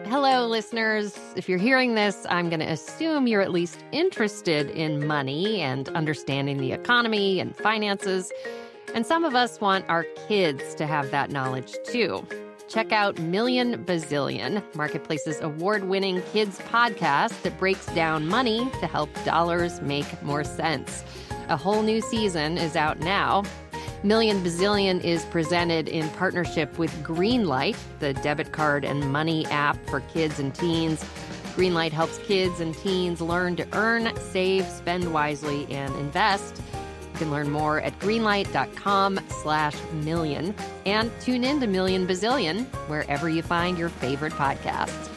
Hello, listeners. If you're hearing this, I'm going to assume you're at least interested in money and understanding the economy and finances. And some of us want our kids to have that knowledge, too. Check out Million Bazillion, Marketplace's award-winning kids podcast that breaks down money to help dollars make more sense. A whole new season is out now. Million Bazillion is presented in partnership with Greenlight, the debit card and money app for kids and teens. Greenlight helps kids and teens learn to earn, save, spend wisely, and invest. You can learn more at greenlight.com/million and tune in to Million Bazillion wherever you find your favorite podcasts.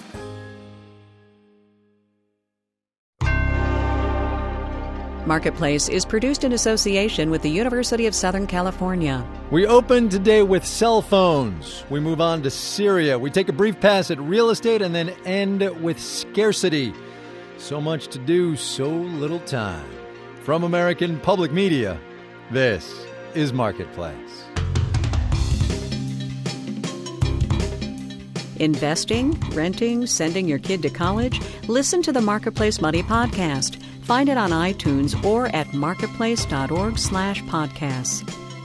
Marketplace is produced in association with the University of Southern California. We open today with cell phones. We move on to Syria. We take a brief pass at real estate and then end with scarcity. So much to do, so little time. From American Public Media, this is Marketplace. Investing, renting, sending your kid to college? Listen to the Marketplace Money Podcast. Find it on iTunes or at marketplace.org/podcasts.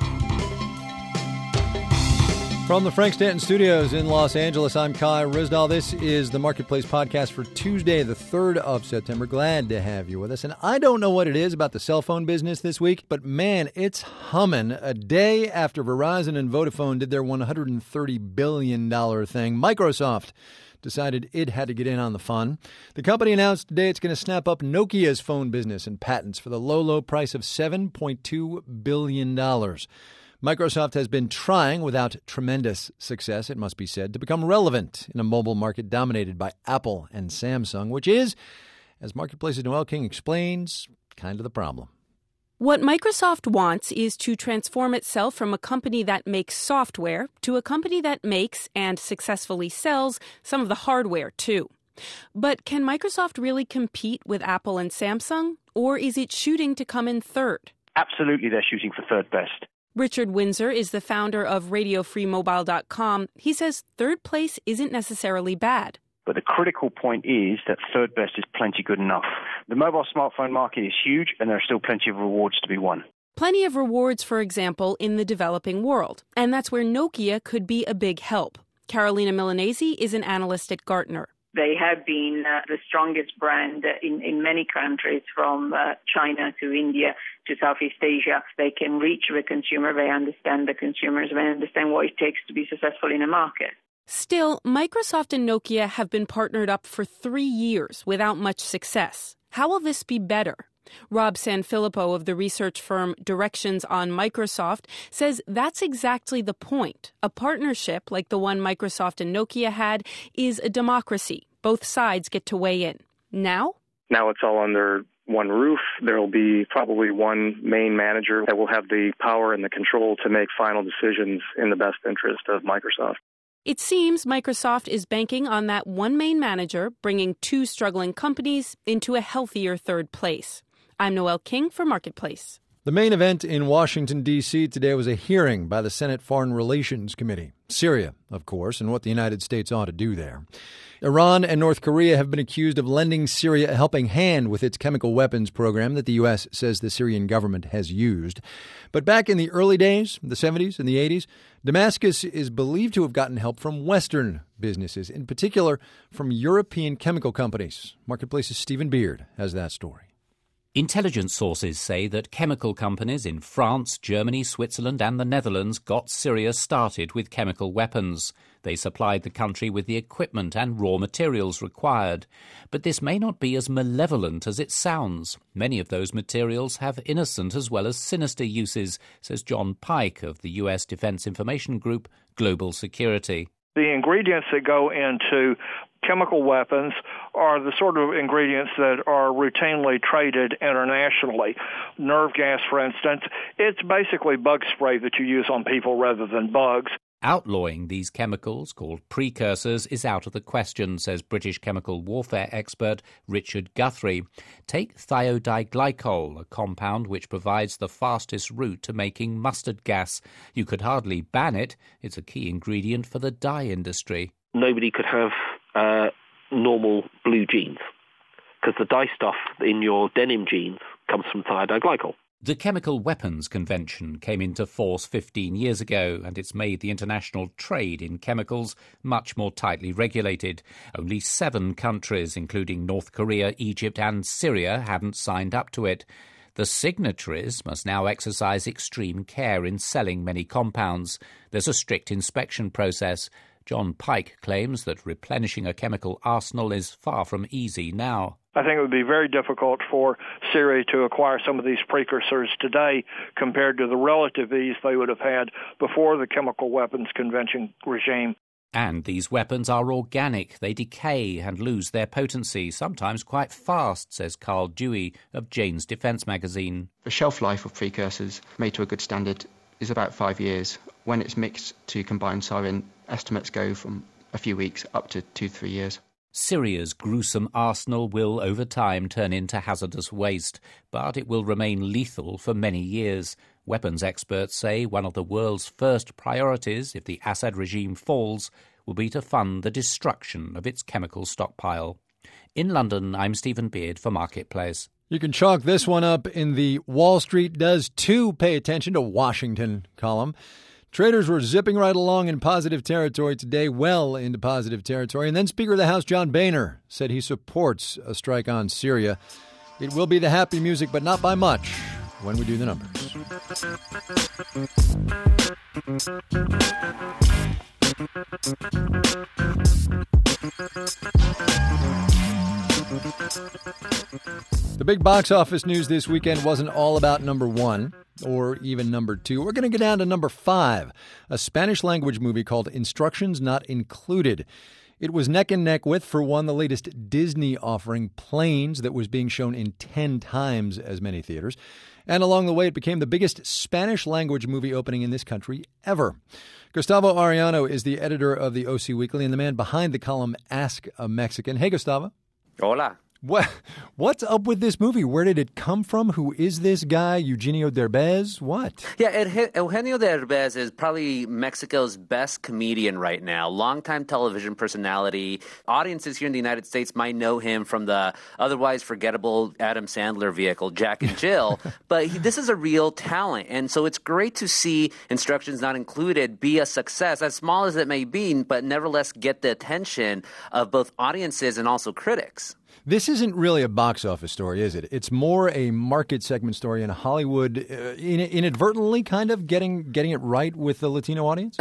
From the Frank Stanton Studios in Los Angeles, I'm Kai Ryssdal. This is the Marketplace Podcast for Tuesday, the 3rd of September. Glad to have you with us. And I don't know what it is about the cell phone business this week, but man, it's humming. A day after Verizon and Vodafone did their $130 billion thing, Microsoft decided it had to get in on the fun. The company announced today it's going to snap up Nokia's phone business and patents for the low price of $7.2 billion. Microsoft has been trying, without tremendous success, it must be said, to become relevant in a mobile market dominated by Apple and Samsung, which is, as Marketplace's Noel King explains, kind of the problem. What Microsoft wants is to transform itself from a company that makes software to a company that makes and successfully sells some of the hardware, too. But can Microsoft really compete with Apple and Samsung, or is it shooting to come in third? Absolutely, they're shooting for third best. Richard Windsor is the founder of RadioFreeMobile.com. He says third place isn't necessarily bad. But the critical point is that third best is plenty good enough. The mobile smartphone market is huge, and there are still plenty of rewards to be won. Plenty of rewards, for example, in the developing world. And that's where Nokia could be a big help. Carolina Milanese is an analyst at Gartner. They have been the strongest brand in many countries, from China to India to Southeast Asia. They can reach the consumer. They understand the consumers. They understand what it takes to be successful in a market. Still, Microsoft and Nokia have been partnered up for 3 years without much success. How will this be better? Rob Sanfilippo of the research firm Directions on Microsoft says that's exactly the point. A partnership like the one Microsoft and Nokia had is a democracy. Both sides get to weigh in. Now it's all under one roof. There will be probably one main manager that will have the power and the control to make final decisions in the best interest of Microsoft. It seems Microsoft is banking on that one main manager, bringing two struggling companies into a healthier third place. I'm Noel King for Marketplace. The main event in Washington, D.C. today was a hearing by the Senate Foreign Relations Committee. Syria, of course, and what the United States ought to do there. Iran and North Korea have been accused of lending Syria a helping hand with its chemical weapons program that the U.S. says the Syrian government has used. But back in the early days, the 70s and the 80s, Damascus is believed to have gotten help from Western businesses, in particular from European chemical companies. Marketplace's Stephen Beard has that story. Intelligence sources say that chemical companies in France, Germany, Switzerland and the Netherlands got Syria started with chemical weapons. They supplied the country with the equipment and raw materials required. But this may not be as malevolent as it sounds. Many of those materials have innocent as well as sinister uses, says John Pike of the U.S. Defense Information Group Global Security. The ingredients that go into chemical weapons are the sort of ingredients that are routinely traded internationally. Nerve gas, for instance, it's basically bug spray that you use on people rather than bugs. Outlawing these chemicals, called precursors, is out of the question, says British chemical warfare expert Richard Guthrie. Take thiodiglycol, a compound which provides the fastest route to making mustard gas. You could hardly ban it. It's a key ingredient for the dye industry. Nobody could have normal blue jeans, because the dye stuff in your denim jeans comes from thiazide glycol. The Chemical Weapons Convention came into force 15 years ago, and it's made the international trade in chemicals much more tightly regulated. Only 7 countries, including North Korea, Egypt and Syria, hadn't signed up to it. The signatories must now exercise extreme care in selling many compounds. There's a strict inspection process. John Pike claims that replenishing a chemical arsenal is far from easy now. I think it would be very difficult for Syria to acquire some of these precursors today compared to the relative ease they would have had before the Chemical Weapons Convention regime. And these weapons are organic. They decay and lose their potency, sometimes quite fast, says Carl Dewey of Jane's Defence magazine. The shelf life of precursors made to a good standard is about 5 years. When it's mixed to combined sarin, estimates go from a few weeks up to 2-3 years. Syria's gruesome arsenal will, over time, turn into hazardous waste, but it will remain lethal for many years. Weapons experts say one of the world's first priorities, if the Assad regime falls, will be to fund the destruction of its chemical stockpile. In London, I'm Stephen Beard for Marketplace. You can chalk this one up in the Wall Street Does Too Pay Attention to Washington column. Traders were zipping right along in positive territory today, well into positive territory. And then Speaker of the House John Boehner said he supports a strike on Syria. It will be the happy music, but not by much, when we do the numbers. The big box office news this weekend wasn't all about number 1 or even number 2. We're going to get down to number 5, a Spanish-language movie called Instructions Not Included. It was neck and neck with, for one, the latest Disney offering, Planes, that was being shown in 10 times as many theaters. And along the way, it became the biggest Spanish-language movie opening in this country ever. Gustavo Arellano is the editor of the OC Weekly and the man behind the column Ask a Mexican. Hey, Gustavo. Hola. What's up with this movie? Where did it come from? Who is this guy? Eugenio Derbez? What? Yeah, Eugenio Derbez is probably Mexico's best comedian right now. Longtime television personality. Audiences here in the United States might know him from the otherwise forgettable Adam Sandler vehicle, Jack and Jill. But this is a real talent. And so it's great to see Instructions Not Included be a success, as small as it may be, but nevertheless get the attention of both audiences and also critics. This isn't really a box office story, is it? It's more a market segment story in Hollywood, inadvertently kind of getting it right with the Latino audience?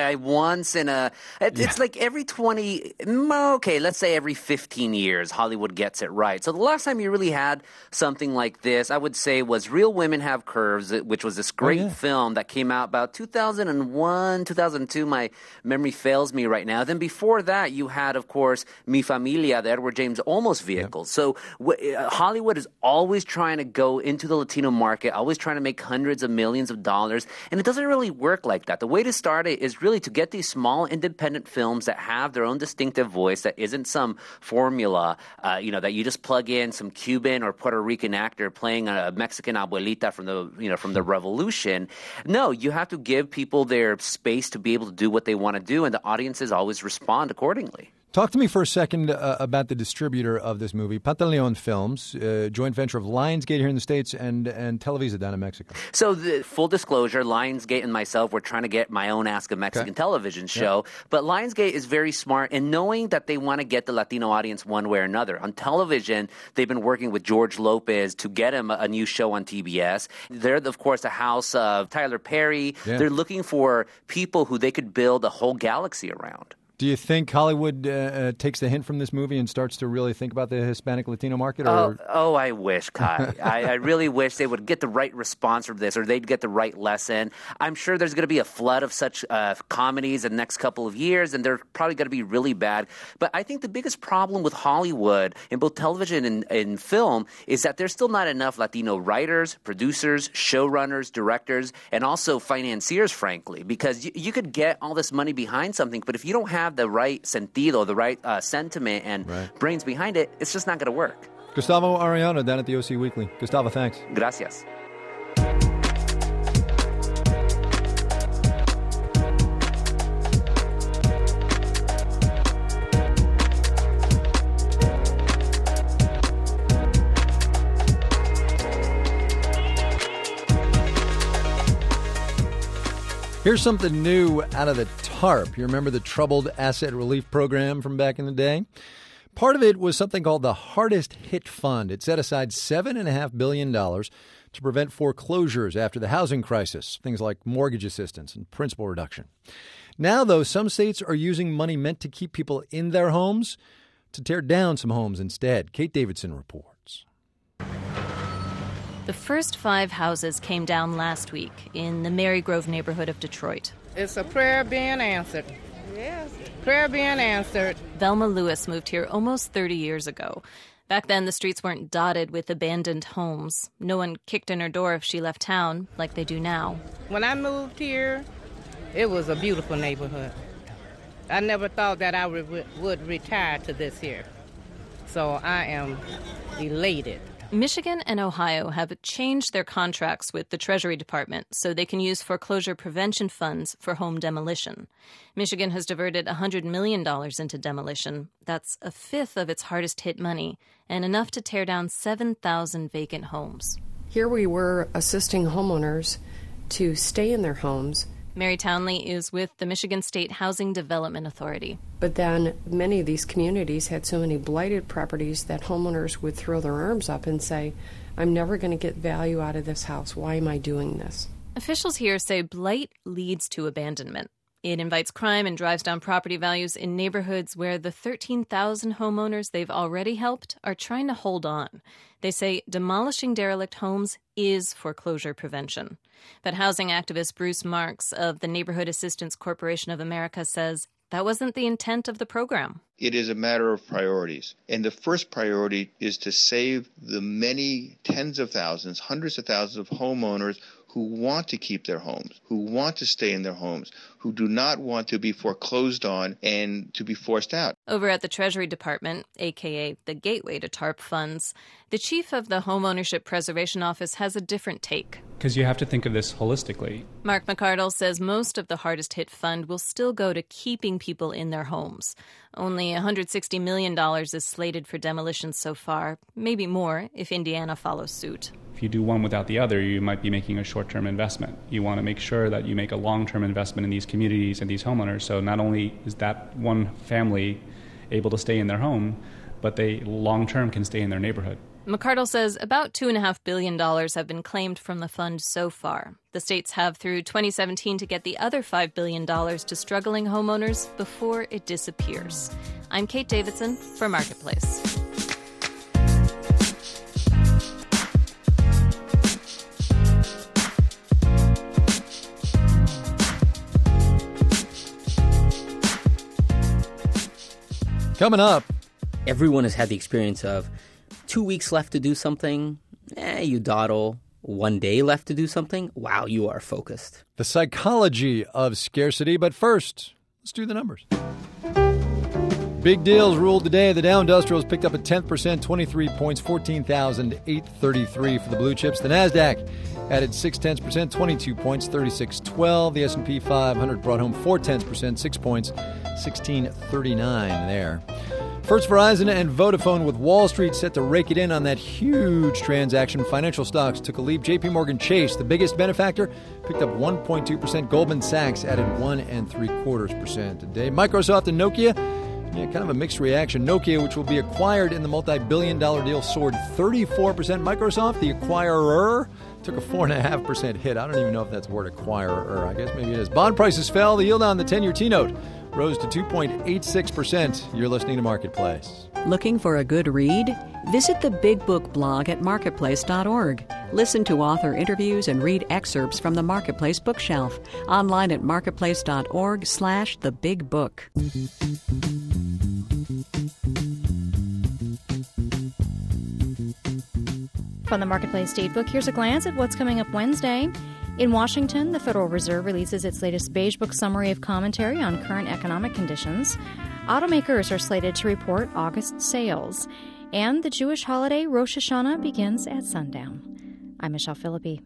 It's like every 20, let's say every 15 years, Hollywood gets it right. So the last time you really had something like this, I would say, was Real Women Have Curves, which was this great film that came out about 2001, 2002. My memory fails me right now. Then before that, you had, of course, Mi Familia, the Edward James Olmos vehicle. Yep. So Hollywood is always trying to go into the Latino market, always trying to make hundreds of millions of dollars, and it doesn't really work like that. The way to start it is really to get these small independent films that have their own distinctive voice, that isn't some formula, that you just plug in some Cuban or Puerto Rican actor playing a Mexican abuelita from the Revolution. No, you have to give people their space to be able to do what they want to do, and the audiences always respond accordingly. Talk to me for a second about the distributor of this movie, Pantaleon Films, joint venture of Lionsgate here in the States and Televisa down in Mexico. So, full disclosure, Lionsgate and myself were trying to get my own Ask a Mexican television show. Yeah. But Lionsgate is very smart in knowing that they want to get the Latino audience one way or another. On television, they've been working with George Lopez to get him a new show on TBS. They're, of course, the house of Tyler Perry. Yeah. They're looking for people who they could build a whole galaxy around. Do you think Hollywood takes the hint from this movie and starts to really think about the Hispanic Latino market? I wish, Kai. I really wish they would get the right response from this, or they'd get the right lesson. I'm sure there's going to be a flood of such comedies in the next couple of years, and they're probably going to be really bad. But I think the biggest problem with Hollywood, in both television and film, is that there's still not enough Latino writers, producers, showrunners, directors, and also financiers, frankly, because you could get all this money behind something, but if you don't have the right sentido, the right sentiment and brains behind it, it's just not going to work. Gustavo Arellano down at the OC Weekly. Gustavo, thanks. Gracias. Here's something new out of the TARP. You remember the Troubled Asset Relief Program from back in the day? Part of it was something called the Hardest Hit Fund. It set aside $7.5 billion to prevent foreclosures after the housing crisis, things like mortgage assistance and principal reduction. Now, though, some states are using money meant to keep people in their homes to tear down some homes instead. Kate Davidson reports. The first 5 houses came down last week in the Marygrove neighborhood of Detroit. It's a prayer being answered. Yes, prayer being answered. Velma Lewis moved here almost 30 years ago. Back then, the streets weren't dotted with abandoned homes. No one kicked in her door if she left town, like they do now. When I moved here, it was a beautiful neighborhood. I never thought that I would retire to this here. So I am elated. Michigan and Ohio have changed their contracts with the Treasury Department so they can use foreclosure prevention funds for home demolition. Michigan has diverted $100 million into demolition. That's a fifth of its hardest hit money, and enough to tear down 7,000 vacant homes. Here we were assisting homeowners to stay in their homes. Mary Townley is with the Michigan State Housing Development Authority. But then many of these communities had so many blighted properties that homeowners would throw their arms up and say, I'm never going to get value out of this house. Why am I doing this? Officials here say blight leads to abandonment. It invites crime and drives down property values in neighborhoods where the 13,000 homeowners they've already helped are trying to hold on. They say demolishing derelict homes is foreclosure prevention. But housing activist Bruce Marks of the Neighborhood Assistance Corporation of America says that wasn't the intent of the program. It is a matter of priorities. And the first priority is to save the many tens of thousands, hundreds of thousands of homeowners who want to keep their homes, who want to stay in their homes, who do not want to be foreclosed on and to be forced out. Over at the Treasury Department, a.k.a. the gateway to TARP funds, the chief of the Homeownership Preservation Office has a different take. Because you have to think of this holistically. Mark McCardle says most of the hardest hit fund will still go to keeping people in their homes. Only $160 million is slated for demolition so far, maybe more if Indiana follows suit. If you do one without the other, you might be making a short-term investment. You want to make sure that you make a long-term investment in these communities and these homeowners, so not only is that one family able to stay in their home, but they long-term can stay in their neighborhood. McCardle says about $2.5 billion have been claimed from the fund so far. The states have through 2017 to get the other $5 billion to struggling homeowners before it disappears. I'm Kate Davidson for Marketplace. Coming up. Everyone has had the experience of 2 weeks left to do something, you dawdle. 1 day left to do something, wow, you are focused. The psychology of scarcity, but first, let's do the numbers. Big deals ruled today. The Dow Industrials picked up a 10%, 23 points, 14,833 for the blue chips. The NASDAQ added 0.6%, 22 points, 3612. The S&P 500 brought home 0.4%, 6 points, 1639 there. First Verizon and Vodafone with Wall Street set to rake it in on that huge transaction. Financial stocks took a leap. JP Morgan Chase, the biggest benefactor, picked up 1.2%. Goldman Sachs added 1.75% today. Microsoft and Nokia, kind of a mixed reaction. Nokia, which will be acquired in the multi-billion-dollar deal, soared 34%. Microsoft, the acquirer, took a 4.5% hit. I don't even know if that's the word acquirer. I guess maybe it is. Bond prices fell. The yield on the 10-year T-note rose to 2.86%. You're listening to Marketplace. Looking for a good read? Visit the Big Book blog at marketplace.org. Listen to author interviews and read excerpts from the Marketplace bookshelf. Online at marketplace.org/thebigbook. From the Marketplace Datebook, here's a glance at what's coming up Wednesday. In Washington, the Federal Reserve releases its latest Beige Book summary of commentary on current economic conditions. Automakers are slated to report August sales. And the Jewish holiday Rosh Hashanah begins at sundown. I'm Michelle Philippi.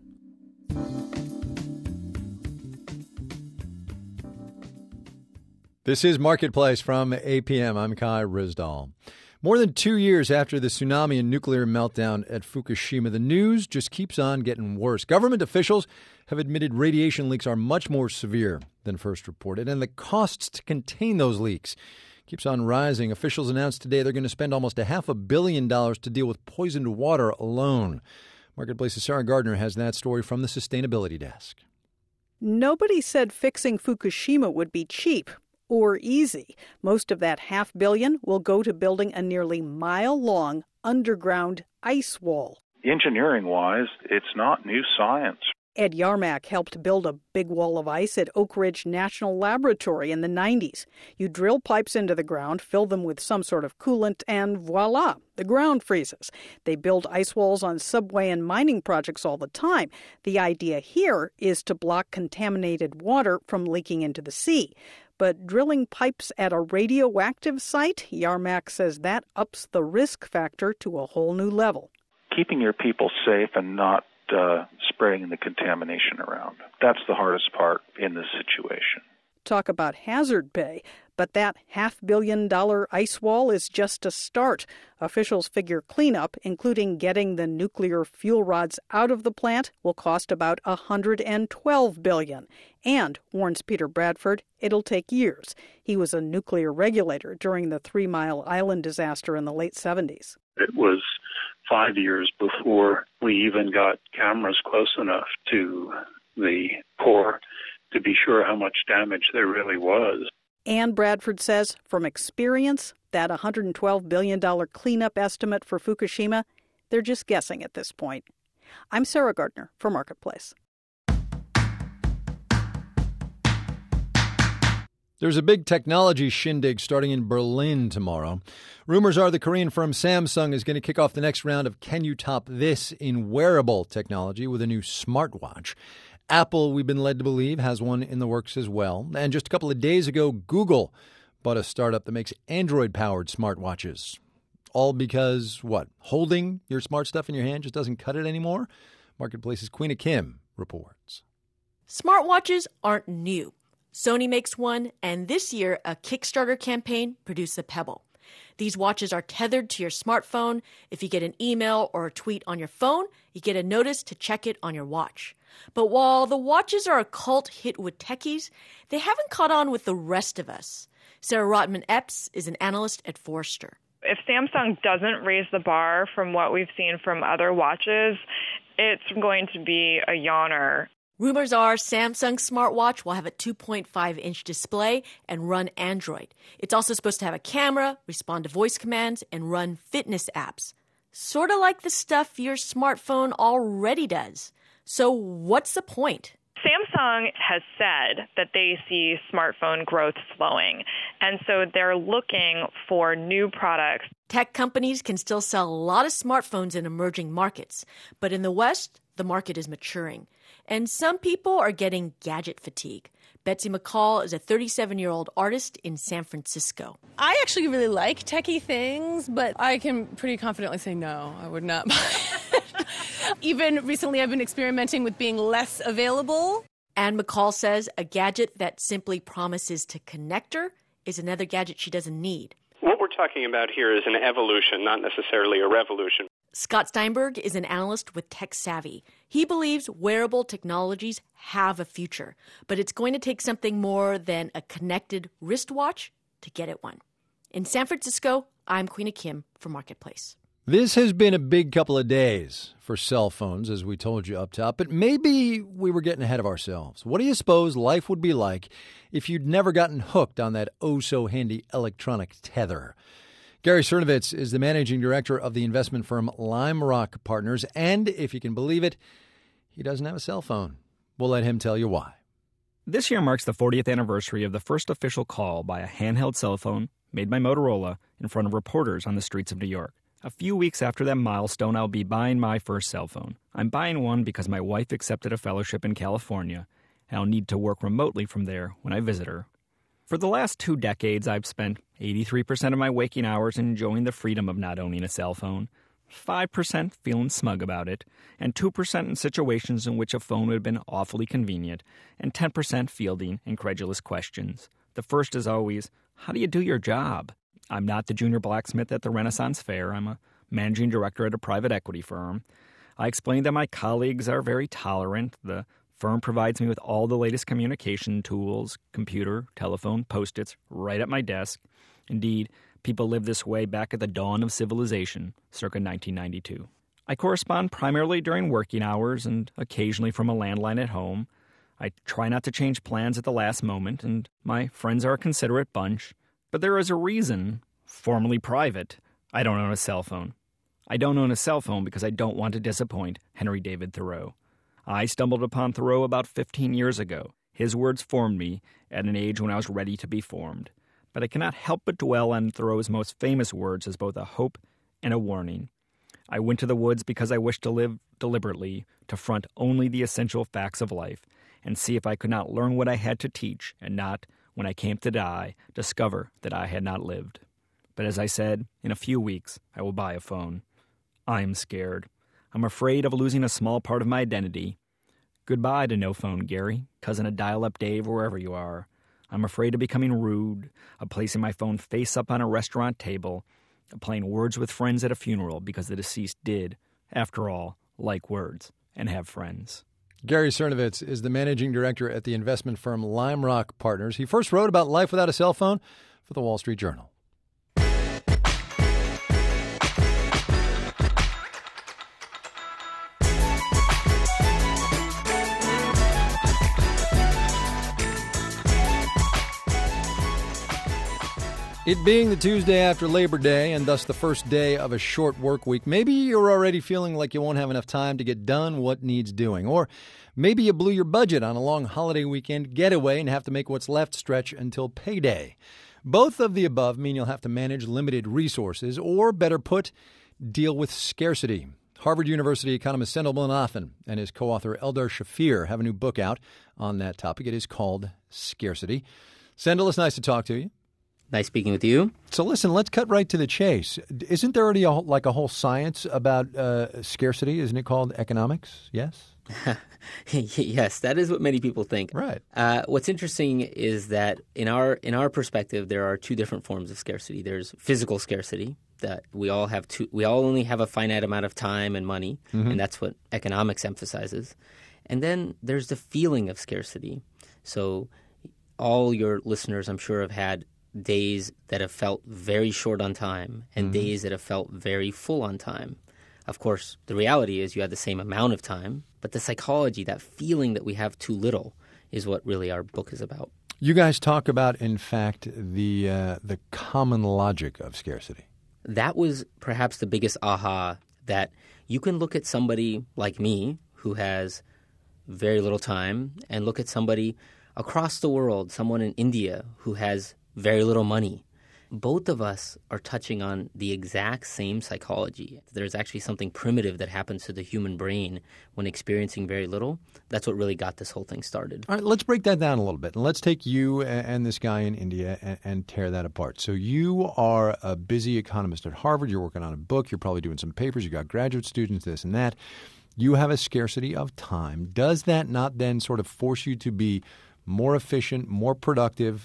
This is Marketplace from APM. I'm Kai Rizdal. More than 2 years after the tsunami and nuclear meltdown at Fukushima, the news just keeps on getting worse. Government officials have admitted radiation leaks are much more severe than first reported, and the costs to contain those leaks keeps on rising. Officials announced today they're going to spend almost $500 million to deal with poisoned water alone. Marketplace's Sarah Gardner has that story from the Sustainability Desk. Nobody said fixing Fukushima would be cheap or easy. Most of that $500 million will go to building a nearly mile-long underground ice wall. Engineering-wise, it's not new science. Ed Yarmak helped build a big wall of ice at Oak Ridge National Laboratory in the 90s. You drill pipes into the ground, fill them with some sort of coolant, and voila, the ground freezes. They build ice walls on subway and mining projects all the time. The idea here is to block contaminated water from leaking into the sea. But drilling pipes at a radioactive site, Yarmak says that ups the risk factor to a whole new level. Keeping your people safe and not spreading the contamination around. That's the hardest part in this situation. Talk about hazard pay, but that $500 million ice wall is just a start. Officials figure cleanup, including getting the nuclear fuel rods out of the plant, will cost about $112 billion. And, warns Peter Bradford, it'll take years. He was a nuclear regulator during the 3 Mile Island disaster in the late 70s. It was 5 years before we even got cameras close enough to the core to be sure how much damage there really was. And Bradford says, from experience, that $112 billion cleanup estimate for Fukushima, they're just guessing at this point. I'm Sarah Gardner for Marketplace. There's a big technology shindig starting in Berlin tomorrow. Rumors are the Korean firm Samsung is going to kick off the next round of Can You Top This in wearable technology with a new smartwatch. Apple, we've been led to believe, has one in the works as well. And just a couple of days ago, Google bought a startup that makes Android-powered smartwatches. All because, what, holding your smart stuff in your hand just doesn't cut it anymore? Marketplace's Queena Kim reports. Smartwatches aren't new. Sony makes one, and this year a Kickstarter campaign produced the Pebble. These watches are tethered to your smartphone. If you get an email or a tweet on your phone, you get a notice to check it on your watch. But while the watches are a cult hit with techies, they haven't caught on with the rest of us. Sarah Rotman-Epps is an analyst at Forrester. If Samsung doesn't raise the bar from what we've seen from other watches, it's going to be a yawner. Rumors are Samsung's smartwatch will have a 2.5-inch display and run Android. It's also supposed to have a camera, respond to voice commands, and run fitness apps. Sort of like the stuff your smartphone already does. So what's the point? Samsung has said that they see smartphone growth slowing, and so they're looking for new products. Tech companies can still sell a lot of smartphones in emerging markets, but in the West, the market is maturing. And some people are getting gadget fatigue. Betsy McCall is a 37-year-old artist in San Francisco. I actually really like techie things, but I can pretty confidently say no, I would not buy it. Even recently, I've been experimenting with being less available. And McCall says a gadget that simply promises to connect her is another gadget she doesn't need. What we're talking about here is an evolution, not necessarily a revolution. Scott Steinberg is an analyst with TechSavvy. He believes wearable technologies have a future, but it's going to take something more than a connected wristwatch to get it one. In San Francisco, I'm Queena Kim for Marketplace. This has been a big couple of days for cell phones, as we told you up top, but maybe we were getting ahead of ourselves. What do you suppose life would be like if you'd never gotten hooked on that oh-so-handy electronic tether? Gary Cernovitz is the managing director of the investment firm Lime Rock Partners, and if you can believe it, he doesn't have a cell phone. We'll let him tell you why. This year marks the 40th anniversary of the first official call by a handheld cell phone made by Motorola in front of reporters on the streets of New York. A few weeks after that milestone, I'll be buying my first cell phone. I'm buying one because my wife accepted a fellowship in California, and I'll need to work remotely from there when I visit her. For the last 2 decades, I've spent 83% of my waking hours enjoying the freedom of not owning a cell phone, 5% feeling smug about it, and 2% in situations in which a phone would have been awfully convenient, and 10% fielding incredulous questions. The first is always, how do you do your job? I'm not the junior blacksmith at the Renaissance Fair. I'm a managing director at a private equity firm. I explained that my colleagues are very tolerant. The firm provides me with all the latest communication tools, computer, telephone, Post-its, right at my desk. Indeed, people lived this way back at the dawn of civilization, circa 1992. I correspond primarily during working hours and occasionally from a landline at home. I try not to change plans at the last moment, and my friends are a considerate bunch. But there is a reason, formerly private, I don't own a cell phone. I don't own a cell phone because I don't want to disappoint Henry David Thoreau. I stumbled upon Thoreau about 15 years ago. His words formed me at an age when I was ready to be formed. But I cannot help but dwell on Thoreau's most famous words as both a hope and a warning. I went to the woods because I wished to live deliberately, to front only the essential facts of life, and see if I could not learn what I had to teach, and not, when I came to die, discover that I had not lived. But as I said, in a few weeks, I will buy a phone. I am scared. I'm afraid of losing a small part of my identity. Goodbye to no phone, Gary, cousin of dial-up Dave, wherever you are. I'm afraid of becoming rude, of placing my phone face up on a restaurant table, of playing words with friends at a funeral because the deceased did, after all, like words and have friends. Gary Cernovitz is the managing director at the investment firm Lime Rock Partners. He first wrote about life without a cell phone for the Wall Street Journal. It being the Tuesday after Labor Day and thus the first day of a short work week, maybe you're already feeling like you won't have enough time to get done what needs doing. Or maybe you blew your budget on a long holiday weekend getaway and have to make what's left stretch until payday. Both of the above mean you'll have to manage limited resources, or better put, deal with scarcity. Harvard University economist Sendhil Mullainathan and his co-author Eldar Shafir have a new book out on that topic. It is called Scarcity. Sendhil, it's nice to talk to you. Nice speaking with you. So listen, let's cut right to the chase. Isn't there already a whole science about scarcity? Isn't it called economics? Yes? Yes, that is what many people think. Right. What's interesting is that in our perspective, there are two different forms of scarcity. There's physical scarcity, that we all only have a finite amount of time and money, and that's what economics emphasizes. And then there's the feeling of scarcity. So all your listeners, I'm sure, have had days that have felt very short on time and days that have felt very full on time. Of course, the reality is you had the same amount of time, but the psychology, that feeling that we have too little, is what really our book is about. You guys talk about, in fact, the common logic of scarcity. That was perhaps the biggest aha, that you can look at somebody like me who has very little time and look at somebody across the world, someone in India who has very little money. Both of us are touching on the exact same psychology. There's actually something primitive that happens to the human brain when experiencing very little. That's what really got this whole thing started. All right, let's break that down a little bit. And let's take you and this guy in India and tear that apart. So you are a busy economist at Harvard. You're working on a book. You're probably doing some papers. You got graduate students, this and that. You have a scarcity of time. Does that not then sort of force you to be more efficient, more productive,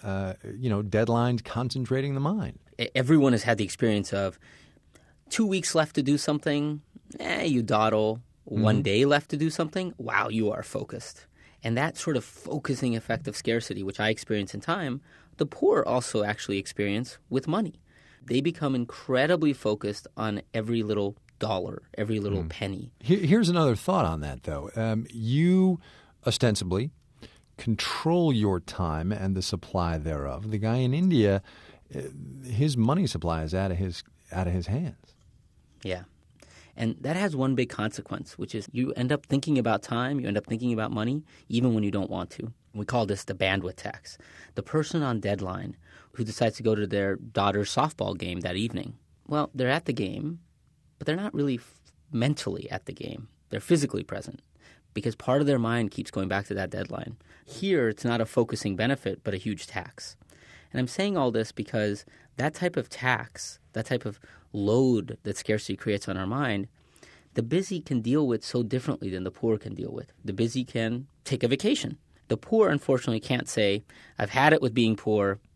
deadlines, concentrating the mind? Everyone has had the experience of 2 weeks left to do something, you dawdle. 1 day left to do something, wow, you are focused. And that sort of focusing effect of scarcity, which I experience in time, the poor also actually experience with money. They become incredibly focused on every little dollar, every little penny. Here's another thought on that, though. You ostensibly control your time and the supply thereof. The guy in India, his money supply is out of his hands. Yeah. And that has one big consequence, which is you end up thinking about time, you end up thinking about money, even when you don't want to. We call this the bandwidth tax. The person on deadline who decides to go to their daughter's softball game that evening, well, they're at the game, but they're not really mentally at the game. They're physically present, because part of their mind keeps going back to that deadline. Here, it's not a focusing benefit, but a huge tax. And I'm saying all this because that type of tax, that type of load that scarcity creates on our mind, the busy can deal with so differently than the poor can deal with. The busy can take a vacation. The poor, unfortunately, can't say, I've had it with being poor,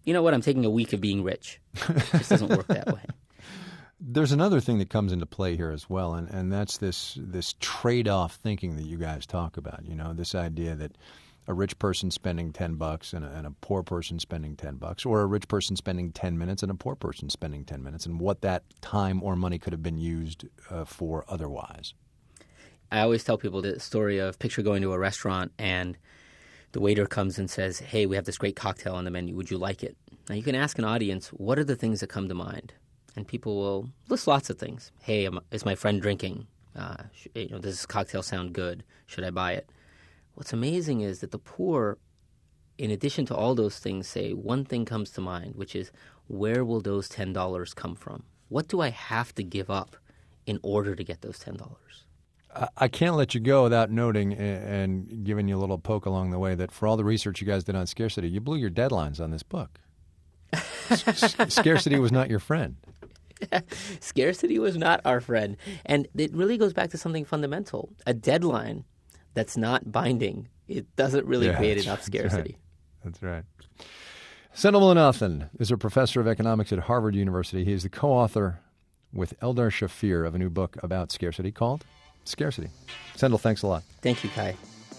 you know what, I'm taking a week of being rich. It just doesn't work that way. There's another thing that comes into play here as well, and that's this trade-off thinking that you guys talk about. You know, this idea that a rich person spending $10 and a poor person spending $10, or a rich person spending 10 minutes and a poor person spending 10 minutes, and what that time or money could have been used for otherwise. I always tell people the story of picture going to a restaurant and the waiter comes and says, hey, we have this great cocktail on the menu. Would you like it? Now, you can ask an audience, what are the things that come to mind? And people will list lots of things. Hey, is my friend drinking? Does this cocktail sound good? Should I buy it? What's amazing is that the poor, in addition to all those things, say one thing comes to mind, which is, where will those $10 come from? What do I have to give up in order to get those $10? I can't let you go without noting and giving you a little poke along the way that for all the research you guys did on scarcity, you blew your deadlines on this book. Scarcity was not your friend. Scarcity was not our friend. And it really goes back to something fundamental. A deadline that's not binding, it doesn't really create enough scarcity. That's right. Sendhil Mullainathan is a professor of economics at Harvard University. He is the co-author with Eldar Shafir of a new book about scarcity called Scarcity. Sendhil, thanks a lot. Thank you, Kai.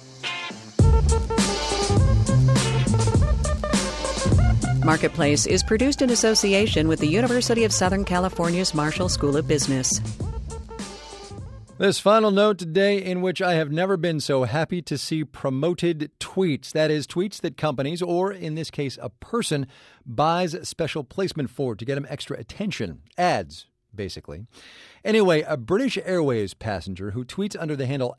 Marketplace is produced in association with the University of Southern California's Marshall School of Business. This final note today, in which I have never been so happy to see promoted tweets. That is, tweets that companies, or in this case a person, buys special placement for to get them extra attention. Ads, basically. Anyway, a British Airways passenger who tweets under the handle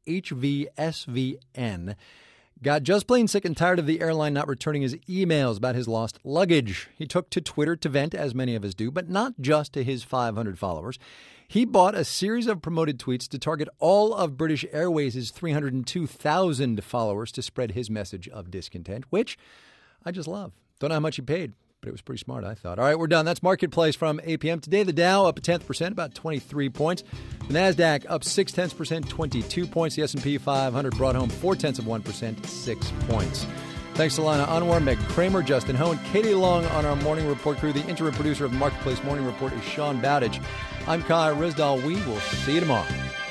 @HVSVN got just plain sick and tired of the airline not returning his emails about his lost luggage. He took to Twitter to vent, as many of us do, but not just to his 500 followers. He bought a series of promoted tweets to target all of British Airways' 302,000 followers to spread his message of discontent, which I just love. Don't know how much he paid, but it was pretty smart, I thought. All right, we're done. That's Marketplace from 8 p.m. Today, the Dow up 0.1%, about 23 points. The NASDAQ up 0.6%, 22 points. The S&P 500 brought home 0.4%, 6 points. Thanks to Lana Anwar, Meg Kramer, Justin Ho, and Katie Long on our Morning Report crew. The interim producer of the Marketplace Morning Report is Sean Bowditch. I'm Kai Rizdal. We will see you tomorrow.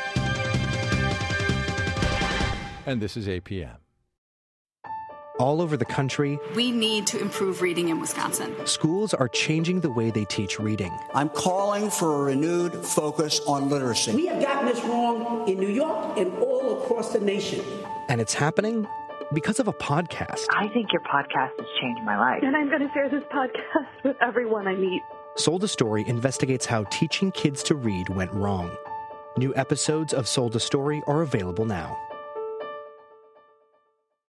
And this is 8 p.m. All over the country, we need to improve reading in Wisconsin. Schools are changing the way they teach reading. I'm calling for a renewed focus on literacy. We have gotten this wrong in New York and all across the nation. And it's happening because of a podcast. I think your podcast has changed my life. And I'm going to share this podcast with everyone I meet. Sold a Story investigates how teaching kids to read went wrong. New episodes of Sold a Story are available now.